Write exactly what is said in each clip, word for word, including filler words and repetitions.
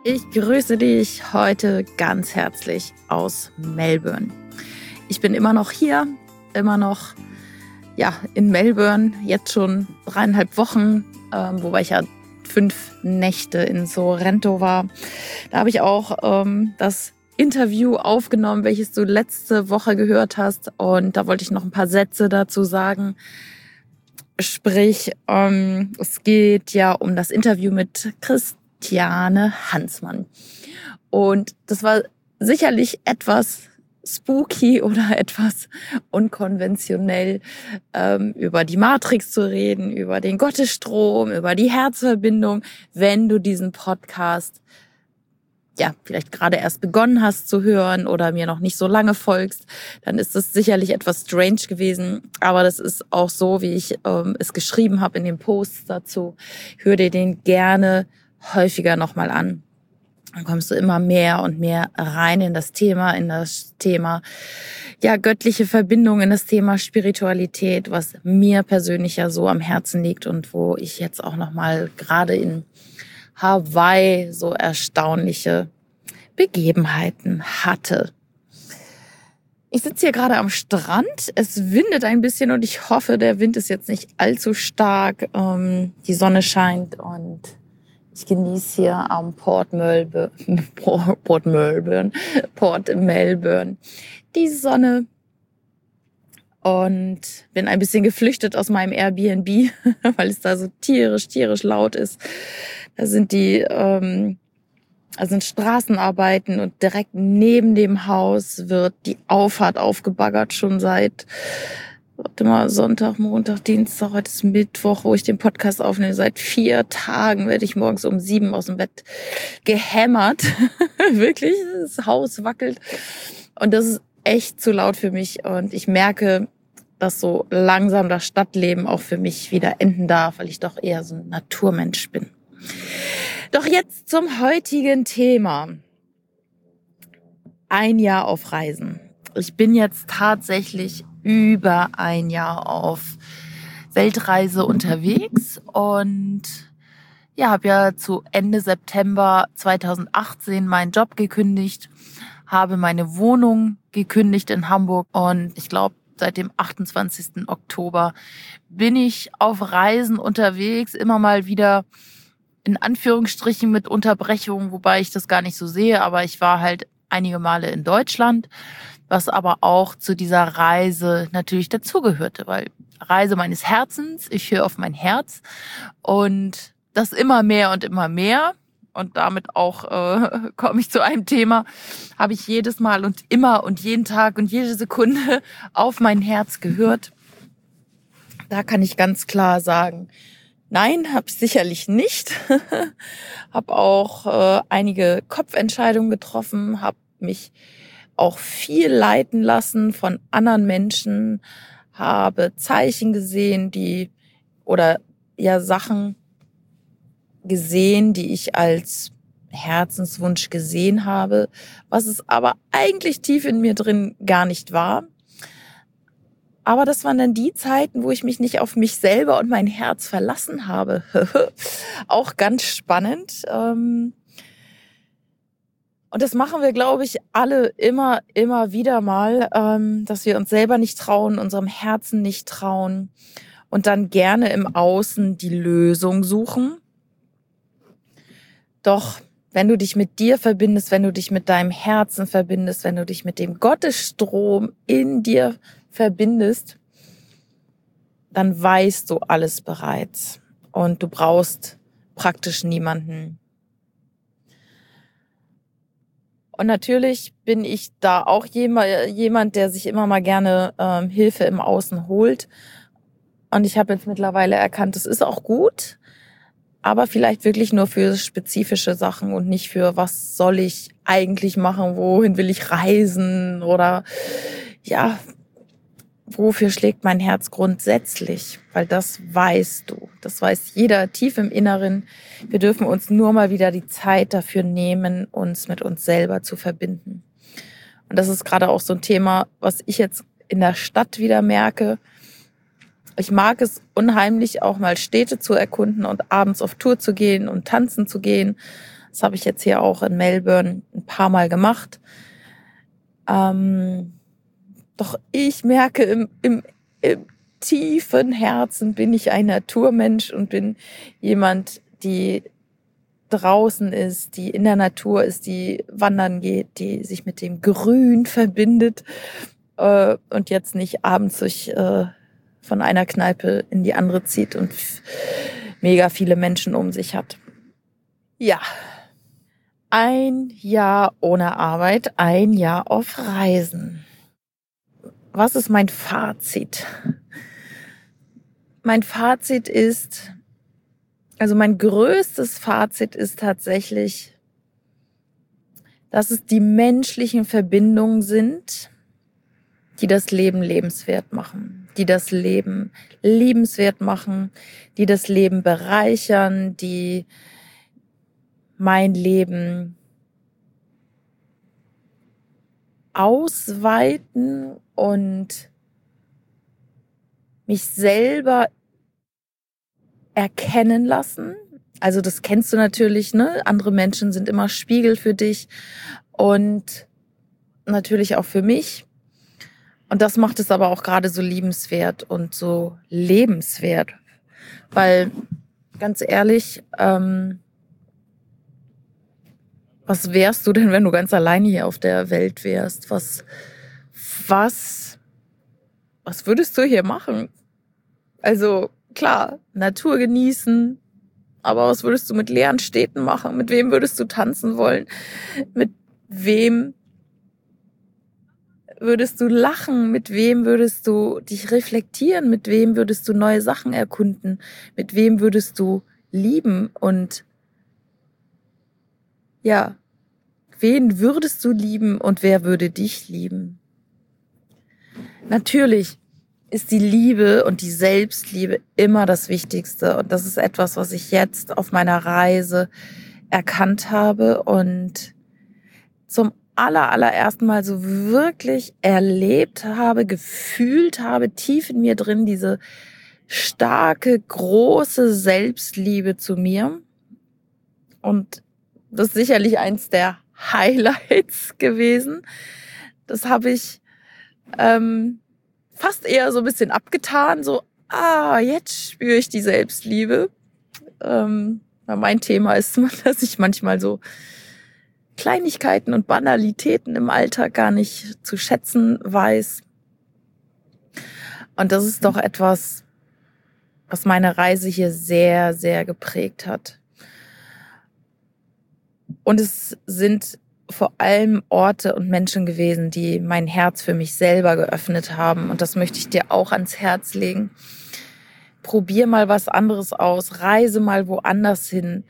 Ich grüße dich heute ganz herzlich aus Melbourne. Ich bin immer noch hier, immer noch ja, in Melbourne, jetzt schon dreieinhalb Wochen, ähm, wobei ich ja fünf Nächte in Sorrento war. Da habe ich auch ähm, das Interview aufgenommen, welches du letzte Woche gehört hast. Und da wollte ich noch ein paar Sätze dazu sagen. Sprich, ähm, es geht ja um das Interview mit Christiane Hansmann. Und das war sicherlich etwas spooky oder etwas unkonventionell, ähm, über die Matrix zu reden, über den Gottesstrom, über die Herzverbindung. Wenn du diesen Podcast ja vielleicht gerade erst begonnen hast zu hören oder mir noch nicht so lange folgst, dann ist es sicherlich etwas strange gewesen. Aber das ist auch so, wie ich ähm, es geschrieben habe in den Posts dazu. Hör dir den gerne häufiger nochmal an. Dann kommst du immer mehr und mehr rein in das Thema, in das Thema ja göttliche Verbindung, in das Thema Spiritualität, was mir persönlich ja so am Herzen liegt und wo ich jetzt auch nochmal gerade in Hawaii so erstaunliche Begebenheiten hatte. Ich sitze hier gerade am Strand. Es windet ein bisschen und ich hoffe, der Wind ist jetzt nicht allzu stark. Die Sonne scheint und ich genieße hier am Port Melbourne, Port Melbourne, Port Melbourne die Sonne und bin ein bisschen geflüchtet aus meinem Airbnb, weil es da so tierisch, tierisch laut ist. Da sind die, ähm, da sind Straßenarbeiten und direkt neben dem Haus wird die Auffahrt aufgebaggert, schon seit, warte mal, Sonntag, Montag, Dienstag, heute ist Mittwoch, wo ich den Podcast aufnehme. Seit vier Tagen werde ich morgens um sieben aus dem Bett gehämmert. Wirklich, das Haus wackelt. Und das ist echt zu laut für mich. Und ich merke, dass so langsam das Stadtleben auch für mich wieder enden darf, weil ich doch eher so ein Naturmensch bin. Doch jetzt zum heutigen Thema. Ein Jahr auf Reisen. Ich bin jetzt tatsächlich über ein Jahr auf Weltreise unterwegs und ja, habe ja zu Ende September zweitausendachtzehn meinen Job gekündigt, habe meine Wohnung gekündigt in Hamburg und ich glaube, seit dem achtundzwanzigsten Oktober bin ich auf Reisen unterwegs, immer mal wieder in Anführungsstrichen mit Unterbrechungen, wobei ich das gar nicht so sehe, aber ich war halt einige Male in Deutschland, was aber auch zu dieser Reise natürlich dazugehörte, weil Reise meines Herzens, ich höre auf mein Herz und das immer mehr und immer mehr und damit auch äh, komme ich zu einem Thema, habe ich jedes Mal und immer und jeden Tag und jede Sekunde auf mein Herz gehört. Da kann ich ganz klar sagen, nein, habe ich sicherlich nicht. Habe auch äh, einige Kopfentscheidungen getroffen, habe mich auch viel leiten lassen von anderen Menschen, habe Zeichen gesehen, die oder ja Sachen gesehen, die ich als Herzenswunsch gesehen habe, was es aber eigentlich tief in mir drin gar nicht war. Aber das waren dann die Zeiten, wo ich mich nicht auf mich selber und mein Herz verlassen habe. Auch ganz spannend. Und das machen wir, glaube ich, alle immer, immer wieder mal, dass wir uns selber nicht trauen, unserem Herzen nicht trauen und dann gerne im Außen die Lösung suchen. Doch wenn du dich mit dir verbindest, wenn du dich mit deinem Herzen verbindest, wenn du dich mit dem Gottesstrom in dir verbindest, dann weißt du alles bereits und du brauchst praktisch niemanden. Und natürlich bin ich da auch jemand, der sich immer mal gerne ähm, Hilfe im Außen holt. Und ich habe jetzt mittlerweile erkannt, das ist auch gut, aber vielleicht wirklich nur für spezifische Sachen und nicht für, was soll ich eigentlich machen, wohin will ich reisen oder ja, wofür schlägt mein Herz grundsätzlich? Weil das weißt du, das weiß jeder tief im Inneren. Wir dürfen uns nur mal wieder die Zeit dafür nehmen, uns mit uns selber zu verbinden. Und das ist gerade auch so ein Thema, was ich jetzt in der Stadt wieder merke. Ich mag es unheimlich, auch mal Städte zu erkunden und abends auf Tour zu gehen und tanzen zu gehen. Das habe ich jetzt hier auch in Melbourne ein paar Mal gemacht. Ähm, doch ich merke, im, im, im tiefen Herzen bin ich ein Naturmensch und bin jemand, die draußen ist, die in der Natur ist, die wandern geht, die sich mit dem Grün verbindet äh, und jetzt nicht abends sich äh, von einer Kneipe in die andere zieht und f- mega viele Menschen um sich hat. Ja, ein Jahr ohne Arbeit, ein Jahr auf Reisen. Was ist mein Fazit? Mein Fazit ist, also mein größtes Fazit ist tatsächlich, dass es die menschlichen Verbindungen sind, die das Leben lebenswert machen, die das Leben liebenswert machen, die das Leben bereichern, die mein Leben ausweiten und mich selber erkennen lassen. Also das kennst du natürlich, ne? Andere Menschen sind immer Spiegel für dich und natürlich auch für mich. Und das macht es aber auch gerade so liebenswert und so lebenswert. Weil, ganz ehrlich, ähm, was wärst du denn, wenn du ganz alleine hier auf der Welt wärst? Was, was, was würdest du hier machen? Also klar, Natur genießen, aber was würdest du mit leeren Städten machen? Mit wem würdest du tanzen wollen? Mit wem würdest du lachen? Mit wem würdest du dich reflektieren? Mit wem würdest du neue Sachen erkunden? Mit wem würdest du lieben? Und ja, wen würdest du lieben und wer würde dich lieben? Natürlich ist die Liebe und die Selbstliebe immer das Wichtigste. Und das ist etwas, was ich jetzt auf meiner Reise erkannt habe und zum aller, allerersten Mal so wirklich erlebt habe, gefühlt habe, tief in mir drin, diese starke, große Selbstliebe zu mir. Und das ist sicherlich eins der Highlights gewesen. Das habe ich ähm, fast eher so ein bisschen abgetan, so, ah, jetzt spüre ich die Selbstliebe. Ähm, mein Thema ist, dass ich manchmal so Kleinigkeiten und Banalitäten im Alltag gar nicht zu schätzen weiß. Und das ist doch etwas, was meine Reise hier sehr, sehr geprägt hat. Und es sind vor allem Orte und Menschen gewesen, die mein Herz für mich selber geöffnet haben. Und das möchte ich dir auch ans Herz legen. Probier mal was anderes aus, reise mal woanders hin.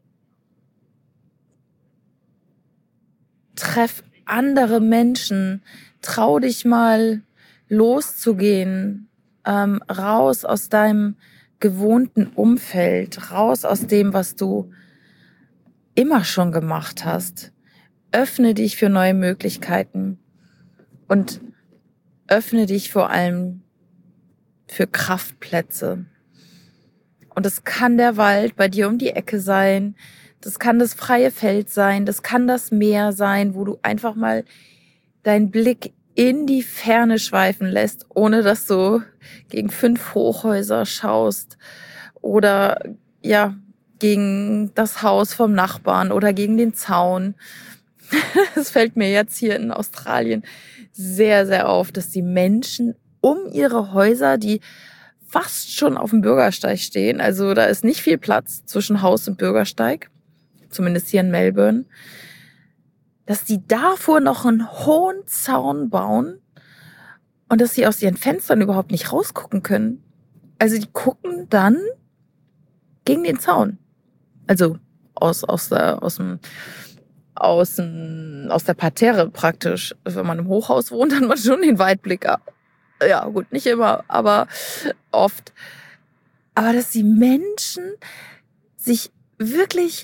Treff andere Menschen, trau dich mal loszugehen, ähm, raus aus deinem gewohnten Umfeld, raus aus dem, was du immer schon gemacht hast. Öffne dich für neue Möglichkeiten und öffne dich vor allem für Kraftplätze. Und es kann der Wald bei dir um die Ecke sein, das kann das freie Feld sein, das kann das Meer sein, wo du einfach mal deinen Blick in die Ferne schweifen lässt, ohne dass du gegen fünf Hochhäuser schaust oder ja gegen das Haus vom Nachbarn oder gegen den Zaun. Es fällt mir jetzt hier in Australien sehr, sehr auf, dass die Menschen um ihre Häuser, die fast schon auf dem Bürgersteig stehen, also da ist nicht viel Platz zwischen Haus und Bürgersteig, zumindest hier in Melbourne, dass die davor noch einen hohen Zaun bauen und dass sie aus ihren Fenstern überhaupt nicht rausgucken können. Also die gucken dann gegen den Zaun. Also aus, aus, der, aus, dem, aus, dem, aus der Parterre praktisch. Wenn man im Hochhaus wohnt, dann hat man schon den Weitblick. Ja, gut, nicht immer, aber oft. Aber dass die Menschen sich wirklich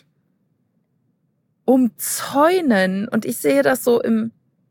umzäunen, und ich sehe das so im,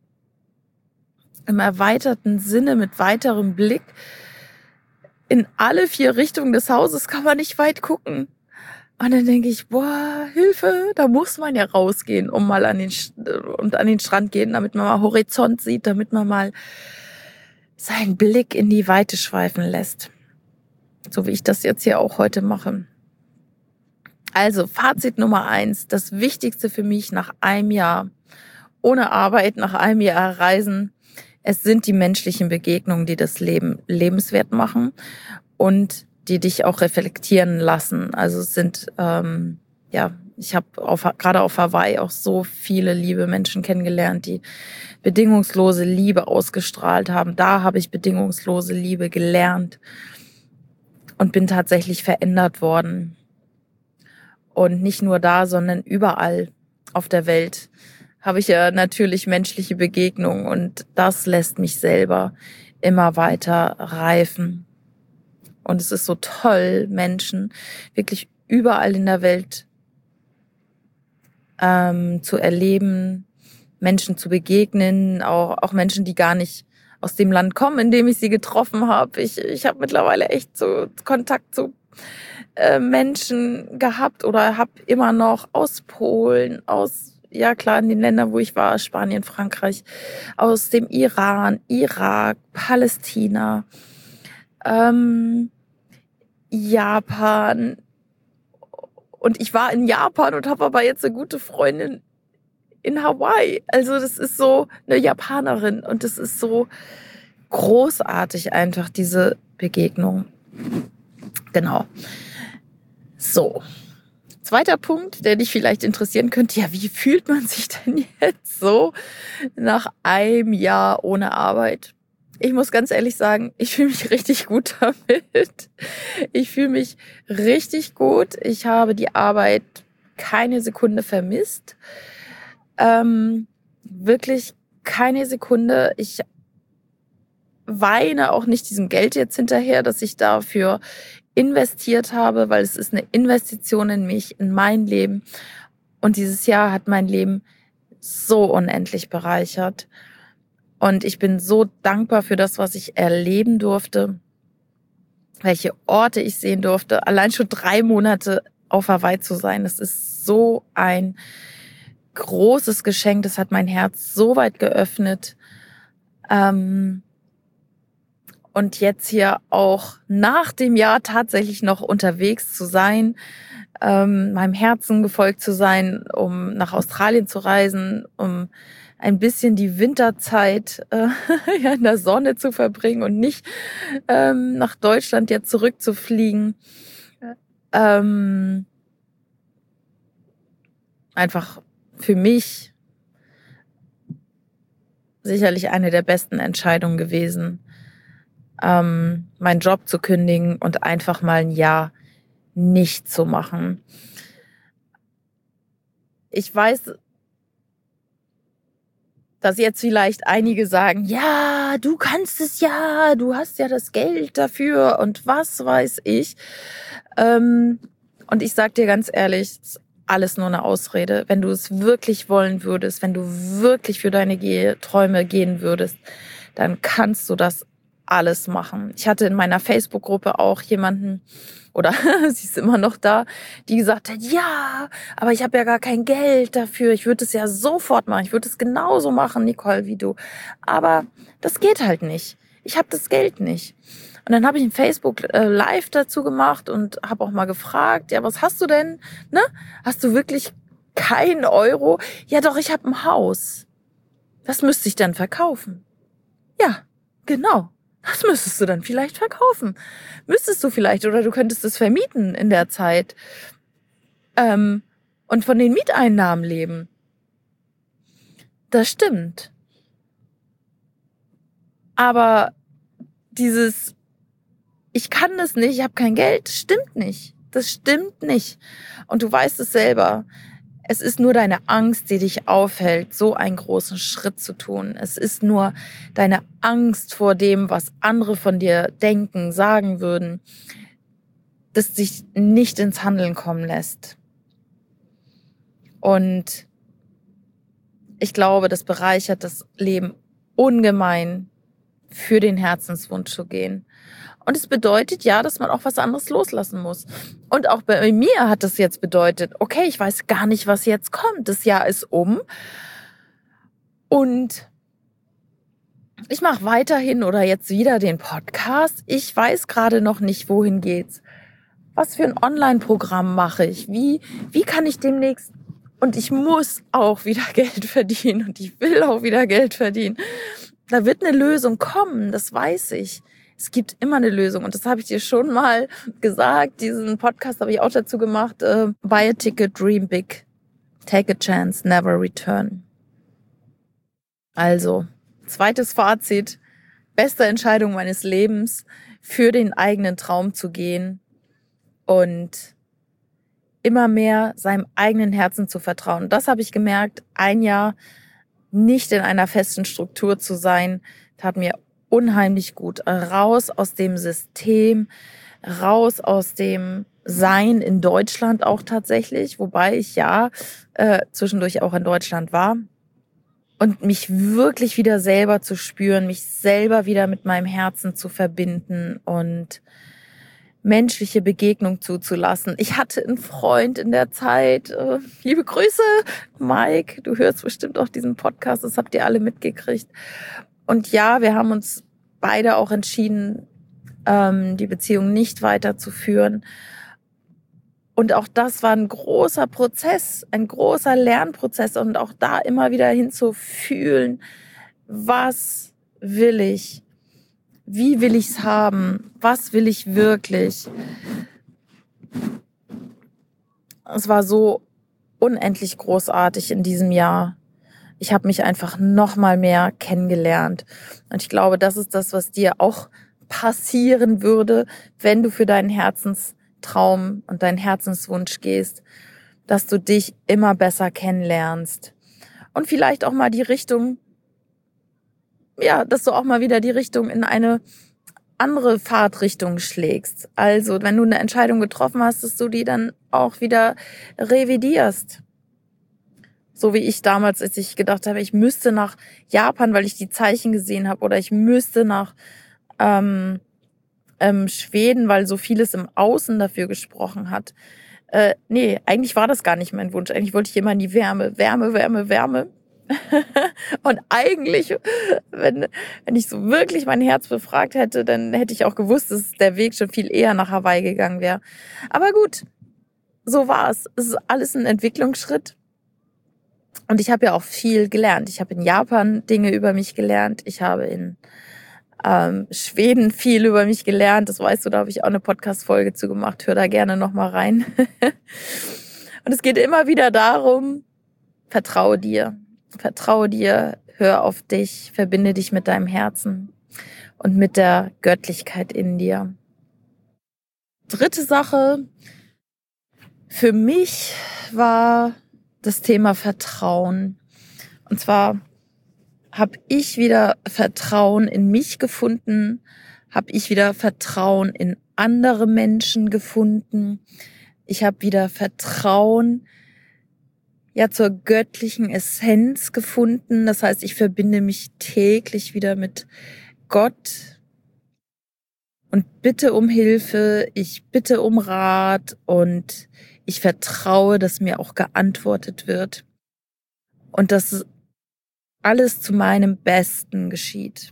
im erweiterten Sinne mit weiterem Blick, in alle vier Richtungen des Hauses kann man nicht weit gucken. Und dann denke ich, boah, Hilfe, da muss man ja rausgehen, um mal an den, und an den Strand gehen, damit man mal Horizont sieht, damit man mal seinen Blick in die Weite schweifen lässt. So wie ich das jetzt hier auch heute mache. Also Fazit Nummer eins, das Wichtigste für mich nach einem Jahr ohne Arbeit, nach einem Jahr Reisen, es sind die menschlichen Begegnungen, die das Leben lebenswert machen und die dich auch reflektieren lassen. Also es sind, ähm, ja, ich habe auf, gerade auf Hawaii auch so viele liebe Menschen kennengelernt, die bedingungslose Liebe ausgestrahlt haben. Da habe ich bedingungslose Liebe gelernt und bin tatsächlich verändert worden. Und nicht nur da, sondern überall auf der Welt habe ich ja natürlich menschliche Begegnungen und das lässt mich selber immer weiter reifen. Und es ist so toll, Menschen wirklich überall in der Welt ähm, zu erleben, Menschen zu begegnen, auch, auch Menschen, die gar nicht aus dem Land kommen, in dem ich sie getroffen habe. Ich, ich habe mittlerweile echt so Kontakt zu äh, Menschen gehabt oder habe immer noch aus Polen, aus, ja klar, in den Ländern, wo ich war, Spanien, Frankreich, aus dem Iran, Irak, Palästina, ähm, Japan. Und ich war in Japan und habe aber jetzt eine gute Freundin in Hawaii. Also das ist so eine Japanerin und das ist so großartig einfach, diese Begegnung. Genau. So. Zweiter Punkt, der dich vielleicht interessieren könnte, ja, wie fühlt man sich denn jetzt so nach einem Jahr ohne Arbeit? Ich muss ganz ehrlich sagen, ich fühle mich richtig gut damit. Ich fühle mich richtig gut. Ich habe die Arbeit keine Sekunde vermisst. Ähm, wirklich keine Sekunde. Ich weine auch nicht diesem Geld jetzt hinterher, dass ich dafür investiert habe, weil es ist eine Investition in mich, in mein Leben. Und dieses Jahr hat mein Leben so unendlich bereichert. Und ich bin so dankbar für das, was ich erleben durfte, welche Orte ich sehen durfte. Allein schon drei Monate auf Hawaii zu sein, das ist so ein großes Geschenk. Das hat mein Herz so weit geöffnet. Ähm, und jetzt hier auch nach dem Jahr tatsächlich noch unterwegs zu sein, ähm, meinem Herzen gefolgt zu sein, um nach Australien zu reisen, um ein bisschen die Winterzeit äh, ja, in der Sonne zu verbringen und nicht ähm, nach Deutschland jetzt zurückzufliegen. Ähm, einfach für mich sicherlich eine der besten Entscheidungen gewesen, ähm, meinen Job zu kündigen und einfach mal ein Jahr nicht zu machen. Ich weiß, dass jetzt vielleicht einige sagen, ja, du kannst es ja, du hast ja das Geld dafür und was weiß ich. Ähm, und ich sag dir ganz ehrlich, es ist alles nur eine Ausrede. Wenn du es wirklich wollen würdest, wenn du wirklich für deine Ge- Träume gehen würdest, dann kannst du das alles machen. Ich hatte in meiner Facebook-Gruppe auch jemanden, oder sie ist immer noch da, die gesagt hat, ja, aber ich habe ja gar kein Geld dafür. Ich würde es ja sofort machen. Ich würde es genauso machen, Nicole, wie du. Aber das geht halt nicht. Ich habe das Geld nicht. Und dann habe ich ein Facebook äh, Live dazu gemacht und habe auch mal gefragt, ja, was hast du denn? Ne? Hast du wirklich keinen Euro? Ja, doch, ich habe ein Haus. Was müsste ich dann verkaufen? Ja, genau. Das müsstest du dann vielleicht verkaufen. Müsstest du vielleicht, oder du könntest es vermieten in der Zeit ähm, und von den Mieteinnahmen leben. Das stimmt. Aber dieses, ich kann das nicht, ich habe kein Geld, stimmt nicht. Das stimmt nicht. Und du weißt es selber. Es ist nur deine Angst, die dich aufhält, so einen großen Schritt zu tun. Es ist nur deine Angst vor dem, was andere von dir denken, sagen würden, das dich nicht ins Handeln kommen lässt. Und ich glaube, das bereichert das Leben ungemein, für den Herzenswunsch zu gehen. Und es bedeutet ja, dass man auch was anderes loslassen muss. Und auch bei mir hat das jetzt bedeutet, okay, ich weiß gar nicht, was jetzt kommt. Das Jahr ist um. Und ich mache weiterhin oder jetzt wieder den Podcast. Ich weiß gerade noch nicht, wohin geht's. Was für ein Online-Programm mache ich? Wie, wie kann ich demnächst... Und ich muss auch wieder Geld verdienen und ich will auch wieder Geld verdienen. Da wird eine Lösung kommen, das weiß ich. Es gibt immer eine Lösung und das habe ich dir schon mal gesagt. Diesen Podcast habe ich auch dazu gemacht. Äh, Buy a ticket, dream big, take a chance, never return. Also, zweites Fazit. Beste Entscheidung meines Lebens, für den eigenen Traum zu gehen und immer mehr seinem eigenen Herzen zu vertrauen. Das habe ich gemerkt. Ein Jahr nicht in einer festen Struktur zu sein, tat mir unheimlich gut. Raus aus dem System, raus aus dem Sein in Deutschland auch tatsächlich, wobei ich ja äh, zwischendurch auch in Deutschland war. Und mich wirklich wieder selber zu spüren, mich selber wieder mit meinem Herzen zu verbinden und menschliche Begegnung zuzulassen. Ich hatte einen Freund in der Zeit, äh, liebe Grüße, Mike, du hörst bestimmt auch diesen Podcast, das habt ihr alle mitgekriegt. Und ja, wir haben uns beide auch entschieden, ähm, die Beziehung nicht weiterzuführen. Und auch das war ein großer Prozess, ein großer Lernprozess und auch da immer wieder hinzufühlen, was will ich? Wie will ich's haben? Was will ich wirklich? Es war so unendlich großartig in diesem Jahr. Ich habe mich einfach noch mal mehr kennengelernt. Und ich glaube, das ist das, was dir auch passieren würde, wenn du für deinen Herzenstraum und deinen Herzenswunsch gehst, dass du dich immer besser kennenlernst. Und vielleicht auch mal die Richtung, ja, dass du auch mal wieder die Richtung in eine andere Fahrtrichtung schlägst. Also, wenn du eine Entscheidung getroffen hast, dass du die dann auch wieder revidierst. So wie ich damals, als ich gedacht habe, ich müsste nach Japan, weil ich die Zeichen gesehen habe, oder ich müsste nach ähm, ähm, Schweden, weil so vieles im Außen dafür gesprochen hat. Äh, nee, eigentlich war das gar nicht mein Wunsch. Eigentlich wollte ich immer in die Wärme, Wärme, Wärme, Wärme. Und eigentlich, wenn, wenn ich so wirklich mein Herz befragt hätte, dann hätte ich auch gewusst, dass der Weg schon viel eher nach Hawaii gegangen wäre. Aber gut, so war es. Es ist alles ein Entwicklungsschritt. Und ich habe ja auch viel gelernt. Ich habe in Japan Dinge über mich gelernt. Ich habe in ähm, Schweden viel über mich gelernt. Das weißt du, da habe ich auch eine Podcast-Folge zu gemacht. Hör da gerne nochmal rein. Und es geht immer wieder darum, vertraue dir. Vertraue dir, hör auf dich, verbinde dich mit deinem Herzen und mit der Göttlichkeit in dir. Dritte Sache für mich war das Thema Vertrauen. Und zwar habe ich wieder Vertrauen in mich gefunden, habe ich wieder Vertrauen in andere Menschen gefunden. Ich habe wieder Vertrauen ja zur göttlichen Essenz gefunden. Das heißt, ich verbinde mich täglich wieder mit Gott und bitte um Hilfe, ich bitte um Rat und ich vertraue, dass mir auch geantwortet wird und dass alles zu meinem Besten geschieht.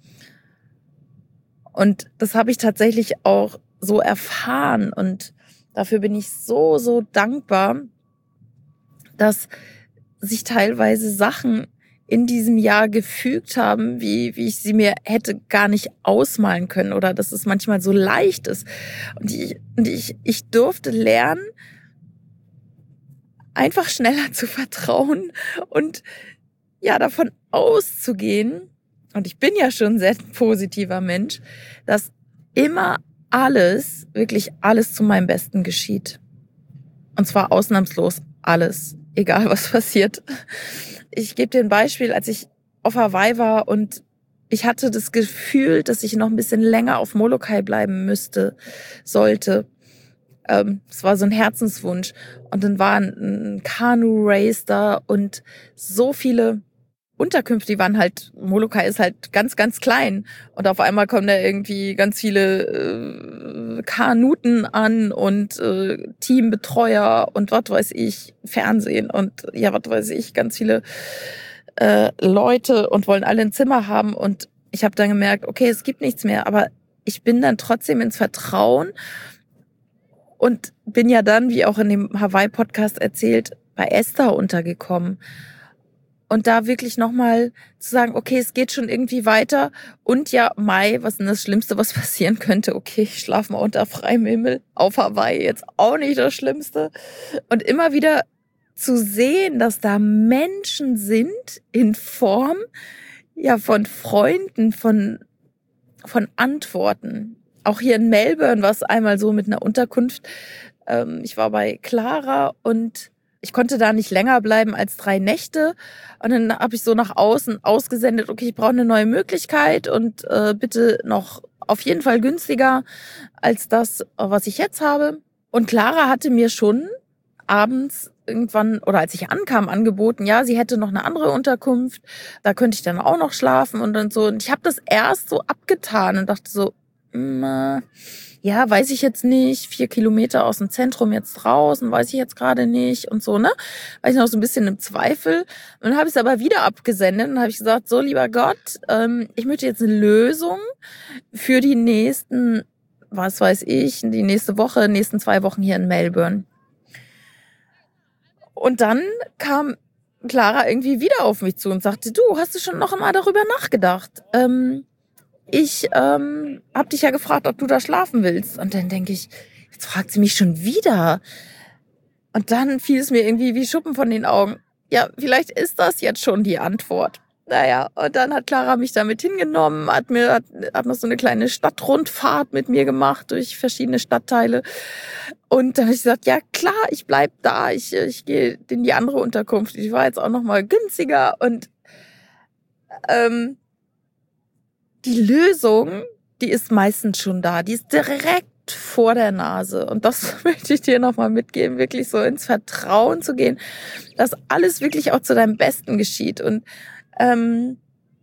Und das habe ich tatsächlich auch so erfahren und dafür bin ich so, so dankbar, dass sich teilweise Sachen in diesem Jahr gefügt haben, wie, wie ich sie mir hätte gar nicht ausmalen können oder dass es manchmal so leicht ist. Und ich, und ich, ich durfte lernen, einfach schneller zu vertrauen und ja, davon auszugehen, und ich bin ja schon ein sehr positiver Mensch, dass immer alles, wirklich alles zu meinem Besten geschieht. Und zwar ausnahmslos alles. Egal, was passiert. Ich gebe dir ein Beispiel, als ich auf Hawaii war und ich hatte das Gefühl, dass ich noch ein bisschen länger auf Molokai bleiben müsste, sollte. Ähm, es war so ein Herzenswunsch. Und dann war ein, ein Kanu-Race da und so viele Unterkünfte, die waren halt, Molokai ist halt ganz, ganz klein. Und auf einmal kommen da irgendwie ganz viele äh, Kanuten an und äh, Teambetreuer und was weiß ich, Fernsehen und ja, was weiß ich, ganz viele äh, Leute und wollen alle ein Zimmer haben. Und ich habe dann gemerkt, okay, es gibt nichts mehr, aber ich bin dann trotzdem ins Vertrauen und bin ja dann, wie auch in dem Hawaii-Podcast erzählt, bei Esther untergekommen. Und da wirklich nochmal zu sagen, okay, es geht schon irgendwie weiter. Und ja, Mai, was ist denn das Schlimmste, was passieren könnte? Okay, ich schlafe mal unter freiem Himmel auf Hawaii, jetzt auch nicht das Schlimmste. Und immer wieder zu sehen, dass da Menschen sind in Form ja von Freunden, von, von Antworten. Auch hier in Melbourne war es einmal so mit einer Unterkunft. Ähm, ich war bei Clara und ich konnte da nicht länger bleiben als drei Nächte. Und dann habe ich so nach außen ausgesendet, okay, ich brauche eine neue Möglichkeit und äh, bitte noch auf jeden Fall günstiger als das, was ich jetzt habe. Und Clara hatte mir schon abends irgendwann, oder als ich ankam, angeboten, ja, sie hätte noch eine andere Unterkunft, da könnte ich dann auch noch schlafen und dann so. Und ich habe das erst so abgetan und dachte so, mh, ja, weiß ich jetzt nicht, vier Kilometer aus dem Zentrum jetzt draußen, weiß ich jetzt gerade nicht und so, ne? War ich noch so ein bisschen im Zweifel. Und dann habe ich es aber wieder abgesendet und habe ich gesagt, so, lieber Gott, ähm, ich möchte jetzt eine Lösung für die nächsten, was weiß ich, die nächste Woche, nächsten zwei Wochen hier in Melbourne. Und dann kam Clara irgendwie wieder auf mich zu und sagte, du, hast du schon noch einmal darüber nachgedacht? Ähm, ich ähm, habe dich ja gefragt, ob du da schlafen willst. Und dann denke ich, jetzt fragt sie mich schon wieder. Und dann fiel es mir irgendwie wie Schuppen von den Augen. Ja, vielleicht ist das jetzt schon die Antwort. Naja, und dann hat Clara mich damit hingenommen, hat mir hat, hat noch so eine kleine Stadtrundfahrt mit mir gemacht durch verschiedene Stadtteile. Und dann habe ich gesagt, ja klar, ich bleib da, ich, ich gehe in die andere Unterkunft. Die war jetzt auch noch mal günstiger. Und ähm, die Lösung, die ist meistens schon da. Die ist direkt vor der Nase. Und das möchte ich dir nochmal mitgeben, wirklich so ins Vertrauen zu gehen, dass alles wirklich auch zu deinem Besten geschieht. Und ähm,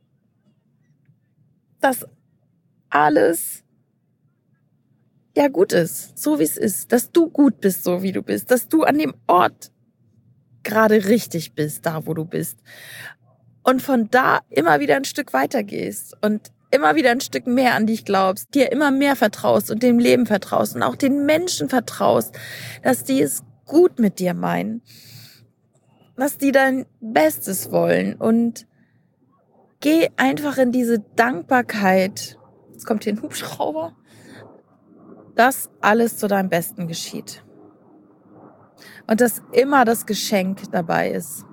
dass alles ja gut ist, so wie es ist. Dass du gut bist, so wie du bist. Dass du an dem Ort gerade richtig bist, da wo du bist. Und von da immer wieder ein Stück weiter gehst und immer wieder ein Stück mehr an dich glaubst, dir immer mehr vertraust und dem Leben vertraust und auch den Menschen vertraust, dass die es gut mit dir meinen, dass die dein Bestes wollen und geh einfach in diese Dankbarkeit, jetzt kommt hier ein Hubschrauber, dass alles zu deinem Besten geschieht und dass immer das Geschenk dabei ist.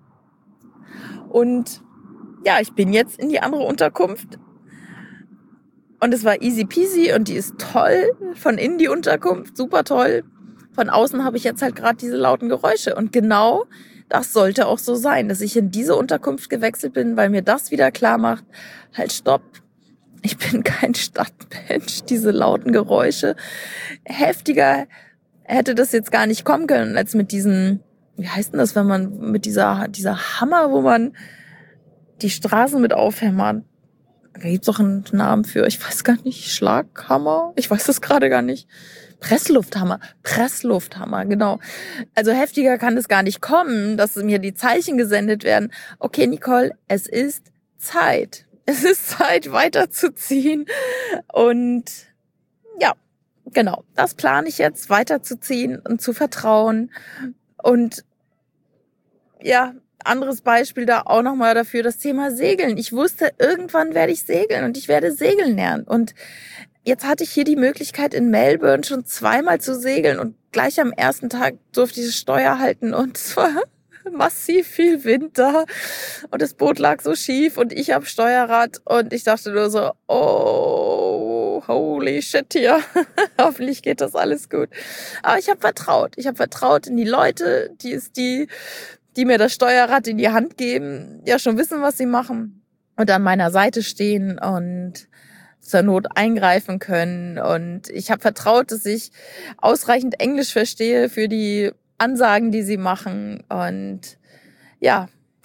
Und ja, ich bin jetzt in die andere Unterkunft und es war easy peasy und die ist toll. Von innen die Unterkunft, super toll. Von außen habe ich jetzt halt gerade diese lauten Geräusche. Und genau das sollte auch so sein, dass ich in diese Unterkunft gewechselt bin, weil mir das wieder klar macht, halt stopp, ich bin kein Stadtmensch, diese lauten Geräusche. Heftiger hätte das jetzt gar nicht kommen können, als mit diesen, wie heißt denn das, wenn man mit dieser, dieser Hammer, wo man die Straßen mit aufhämmert. Da gibt's doch einen Namen für, ich weiß gar nicht, Schlaghammer? Ich weiß das gerade gar nicht. Presslufthammer, Presslufthammer, genau. Also heftiger kann es gar nicht kommen, dass mir die Zeichen gesendet werden. Okay, Nicole, es ist Zeit. Es ist Zeit, weiterzuziehen. Und ja, genau, das plane ich jetzt, weiterzuziehen und zu vertrauen. Und ja, anderes Beispiel da auch nochmal dafür, das Thema Segeln. Ich wusste, irgendwann werde ich segeln und ich werde segeln lernen. Und jetzt hatte ich hier die Möglichkeit in Melbourne schon zweimal zu segeln und gleich am ersten Tag durfte ich das Steuer halten und es war massiv viel Wind da und das Boot lag so schief und ich am Steuerrad und ich dachte nur so, oh, holy shit hier, hoffentlich geht das alles gut. Aber ich habe vertraut, ich habe vertraut in die Leute, die ist die die mir das Steuerrad in die Hand geben, ja schon wissen, was sie machen und an meiner Seite stehen und zur Not eingreifen können. Und ich habe vertraut, dass ich ausreichend Englisch verstehe für die Ansagen, die sie machen. Und ja,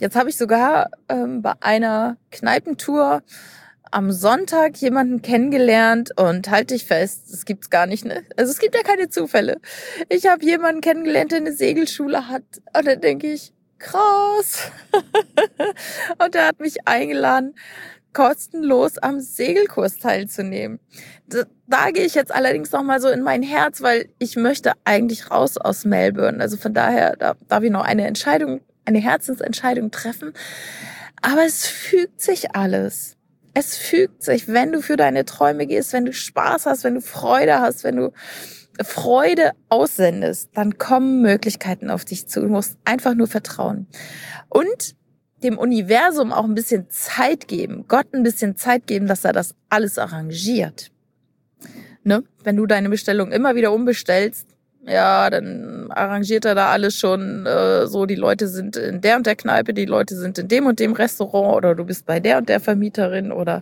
Jetzt habe ich sogar ähm, bei einer Kneipentour am Sonntag jemanden kennengelernt und halte dich fest, das gibt's gar nicht, ne? Also es gibt ja keine Zufälle. Ich habe jemanden kennengelernt, der eine Segelschule hat und dann denke ich, krass. Und er hat mich eingeladen, kostenlos am Segelkurs teilzunehmen. Da, da gehe ich jetzt allerdings noch mal so in mein Herz, weil ich möchte eigentlich raus aus Melbourne. Also von daher da darf ich noch eine Entscheidung, eine Herzensentscheidung treffen. Aber es fügt sich alles. Es fügt sich, wenn du für deine Träume gehst, wenn du Spaß hast, wenn du Freude hast, wenn du Freude aussendest, dann kommen Möglichkeiten auf dich zu. Du musst einfach nur vertrauen. Und dem Universum auch ein bisschen Zeit geben, Gott ein bisschen Zeit geben, dass er das alles arrangiert. Ne? Wenn du deine Bestellung immer wieder umbestellst, ja, dann arrangiert er da alles schon äh, so, die Leute sind in der und der Kneipe, die Leute sind in dem und dem Restaurant oder du bist bei der und der Vermieterin oder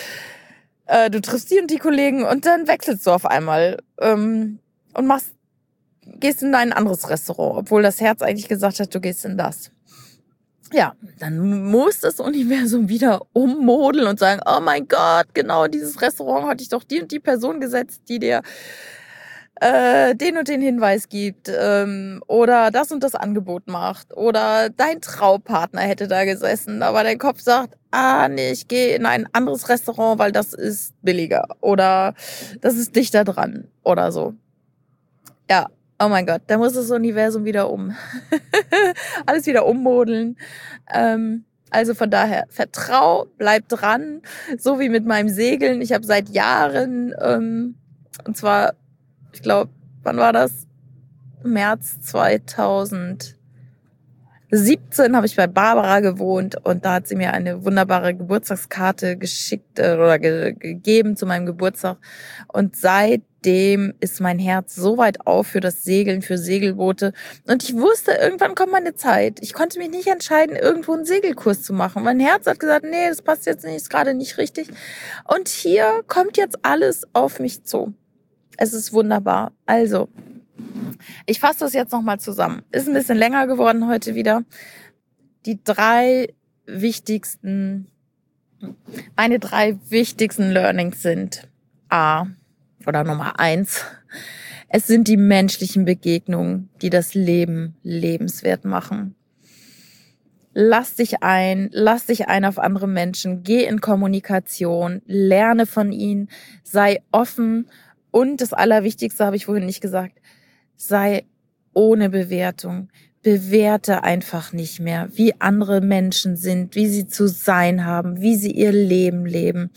äh, du triffst die und die Kollegen und dann wechselst du auf einmal ähm, und machst, gehst in ein anderes Restaurant, obwohl das Herz eigentlich gesagt hat, du gehst in das. Ja, dann muss das Universum wieder ummodeln und sagen, oh mein Gott, genau dieses Restaurant hatte ich doch die und die Person gesetzt, die dir äh, den und den Hinweis gibt ähm, oder das und das Angebot macht oder dein Traupartner hätte da gesessen, aber dein Kopf sagt, ah nee, ich gehe in ein anderes Restaurant, weil das ist billiger oder das ist dichter dran oder so. Ja. Oh mein Gott, da muss das Universum wieder um. Alles wieder ummodeln. Ähm, also von daher, vertrau, bleib dran. So wie mit meinem Segeln. Ich habe seit Jahren, ähm, und zwar, ich glaube, wann war das? März zweitausendsiebzehn habe ich bei Barbara gewohnt und da hat sie mir eine wunderbare Geburtstagskarte geschickt äh, oder ge- gegeben zu meinem Geburtstag. Und seit dem ist mein Herz so weit auf für das Segeln, für Segelboote. Und ich wusste, irgendwann kommt meine Zeit. Ich konnte mich nicht entscheiden, irgendwo einen Segelkurs zu machen. Mein Herz hat gesagt, nee, das passt jetzt nicht, ist gerade nicht richtig. Und hier kommt jetzt alles auf mich zu. Es ist wunderbar. Also, ich fasse das jetzt nochmal zusammen. Ist ein bisschen länger geworden heute wieder. Die drei wichtigsten, meine drei wichtigsten Learnings sind A, oder Nummer eins. Es sind die menschlichen Begegnungen, die das Leben lebenswert machen. Lass dich ein, lass dich ein auf andere Menschen, geh in Kommunikation, lerne von ihnen, sei offen und das Allerwichtigste habe ich vorhin nicht gesagt, sei ohne Bewertung. Bewerte einfach nicht mehr, wie andere Menschen sind, wie sie zu sein haben, wie sie ihr Leben leben.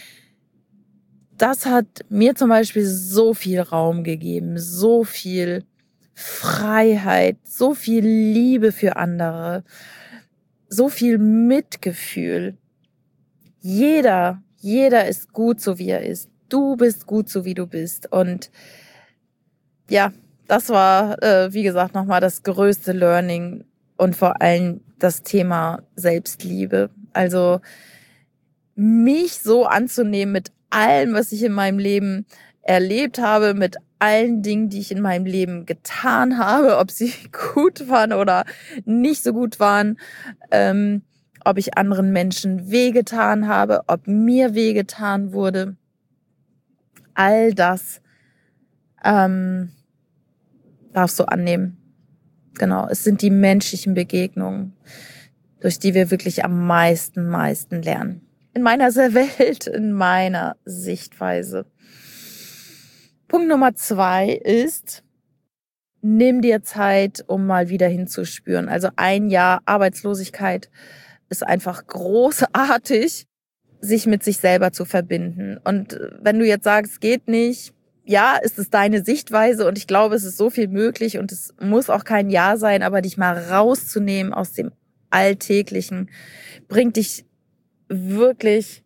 Das hat mir zum Beispiel so viel Raum gegeben, so viel Freiheit, so viel Liebe für andere, so viel Mitgefühl. Jeder, jeder ist gut, so wie er ist. Du bist gut, so wie du bist. Und ja, das war, äh, wie gesagt, nochmal das größte Learning und vor allem das Thema Selbstliebe. Also mich so anzunehmen mit allem, was ich in meinem Leben erlebt habe, mit allen Dingen, die ich in meinem Leben getan habe, ob sie gut waren oder nicht so gut waren, ähm, ob ich anderen Menschen wehgetan habe, ob mir wehgetan wurde. All das ähm, darfst du annehmen. Genau, es sind die menschlichen Begegnungen, durch die wir wirklich am meisten, meisten lernen. In meiner Welt, in meiner Sichtweise. Punkt Nummer zwei ist, nimm dir Zeit, um mal wieder hinzuspüren. Also ein Jahr Arbeitslosigkeit ist einfach großartig, sich mit sich selber zu verbinden. Und wenn du jetzt sagst, geht nicht, ja, ist es deine Sichtweise und ich glaube, es ist so viel möglich und es muss auch kein Ja sein, aber dich mal rauszunehmen aus dem Alltäglichen, bringt dich wirklich,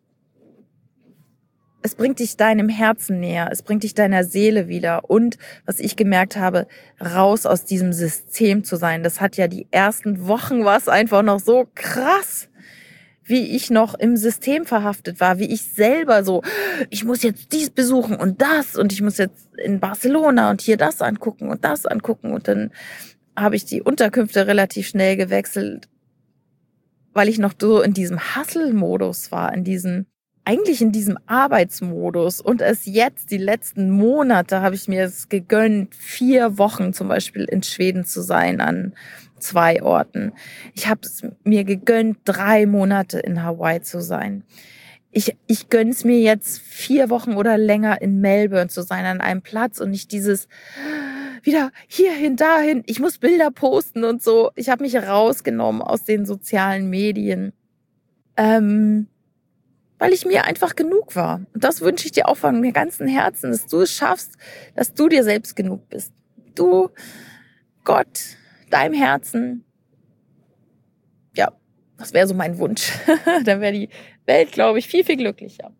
es bringt dich deinem Herzen näher, es bringt dich deiner Seele wieder und, was ich gemerkt habe, raus aus diesem System zu sein. Das hat ja die ersten Wochen war es einfach noch so krass, wie ich noch im System verhaftet war, wie ich selber so, ich muss jetzt dies besuchen und das und ich muss jetzt in Barcelona und hier das angucken und das angucken und dann habe ich die Unterkünfte relativ schnell gewechselt. weil ich noch so in diesem Hustle-Modus war, in diesem, eigentlich in diesem Arbeitsmodus. Und es jetzt, die letzten Monate, habe ich mir es gegönnt, vier Wochen zum Beispiel in Schweden zu sein an zwei Orten. Ich habe es mir gegönnt, drei Monate in Hawaii zu sein. Ich, ich gönne es mir jetzt, vier Wochen oder länger in Melbourne zu sein, an einem Platz und nicht dieses wieder hierhin, dahin, ich muss Bilder posten und so. Ich habe mich rausgenommen aus den sozialen Medien, ähm, weil ich mir einfach genug war. Und das wünsche ich dir auch von meinem ganzen Herzen, dass du es schaffst, dass du dir selbst genug bist. Du, Gott, deinem Herzen, ja, das wäre so mein Wunsch. Dann wäre die Welt, glaube ich, viel, viel glücklicher.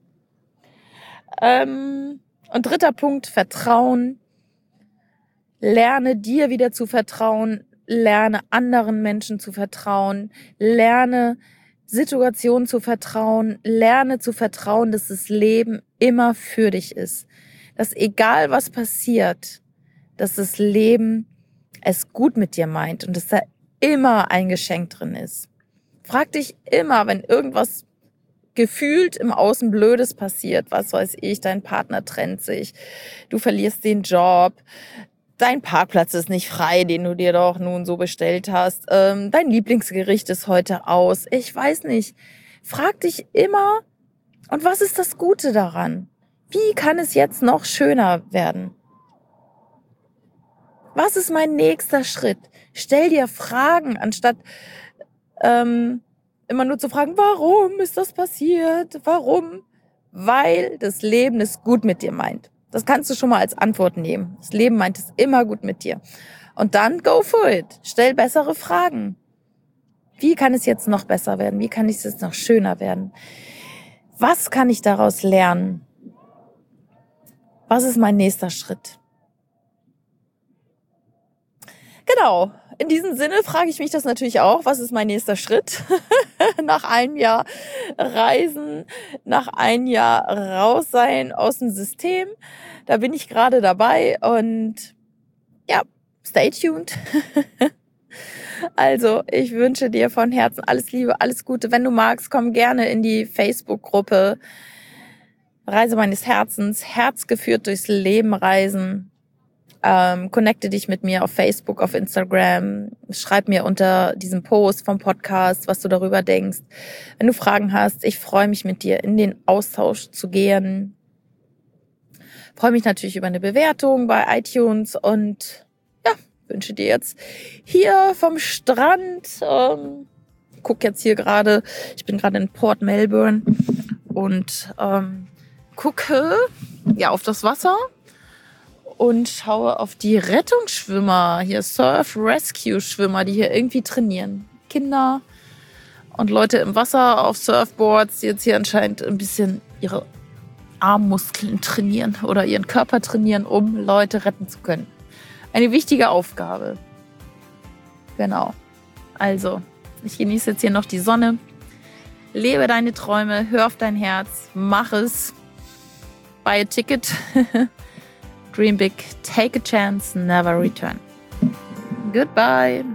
Ähm, und dritter Punkt, Vertrauen. Lerne dir wieder zu vertrauen, lerne anderen Menschen zu vertrauen, lerne Situationen zu vertrauen, lerne zu vertrauen, dass das Leben immer für dich ist. Dass egal was passiert, dass das Leben es gut mit dir meint und dass da immer ein Geschenk drin ist. Frag dich immer, wenn irgendwas gefühlt im Außen Blödes passiert, was weiß ich, dein Partner trennt sich, du verlierst den Job, dein Parkplatz ist nicht frei, den du dir doch nun so bestellt hast, ähm, dein Lieblingsgericht ist heute aus, ich weiß nicht. Frag dich immer, und was ist das Gute daran? Wie kann es jetzt noch schöner werden? Was ist mein nächster Schritt? Stell dir Fragen, anstatt ähm, immer nur zu fragen, warum ist das passiert? Warum? Weil das Leben es gut mit dir meint. Das kannst du schon mal als Antwort nehmen. Das Leben meint es immer gut mit dir. Und dann go for it. Stell bessere Fragen. Wie kann es jetzt noch besser werden? Wie kann es jetzt noch schöner werden? Was kann ich daraus lernen? Was ist mein nächster Schritt? Genau. In diesem Sinne frage ich mich das natürlich auch, was ist mein nächster Schritt? Nach einem Jahr Reisen, nach einem Jahr raus sein aus dem System. Da bin ich gerade dabei und ja, stay tuned. Also, ich wünsche dir von Herzen alles Liebe, alles Gute. Wenn du magst, komm gerne in die Facebook-Gruppe Reise meines Herzens, Herz geführt durchs Leben reisen. Ähm, connecte dich mit mir auf Facebook, auf Instagram. Schreib mir unter diesem Post vom Podcast, was du darüber denkst. Wenn du Fragen hast, ich freue mich mit dir in den Austausch zu gehen. Freue mich natürlich über eine Bewertung bei iTunes und ja, wünsche dir jetzt hier vom Strand, ähm, guck jetzt hier gerade, ich bin gerade in Port Melbourne und ähm, gucke ja auf das Wasser und schaue auf die Rettungsschwimmer, hier Surf-Rescue-Schwimmer, die hier irgendwie trainieren. Kinder und Leute im Wasser auf Surfboards, die jetzt hier anscheinend ein bisschen ihre Armmuskeln trainieren oder ihren Körper trainieren, um Leute retten zu können. Eine wichtige Aufgabe. Genau. Also, ich genieße jetzt hier noch die Sonne. Lebe deine Träume, hör auf dein Herz, mach es. Buy a ticket. Dream big, take a chance, never return. Goodbye.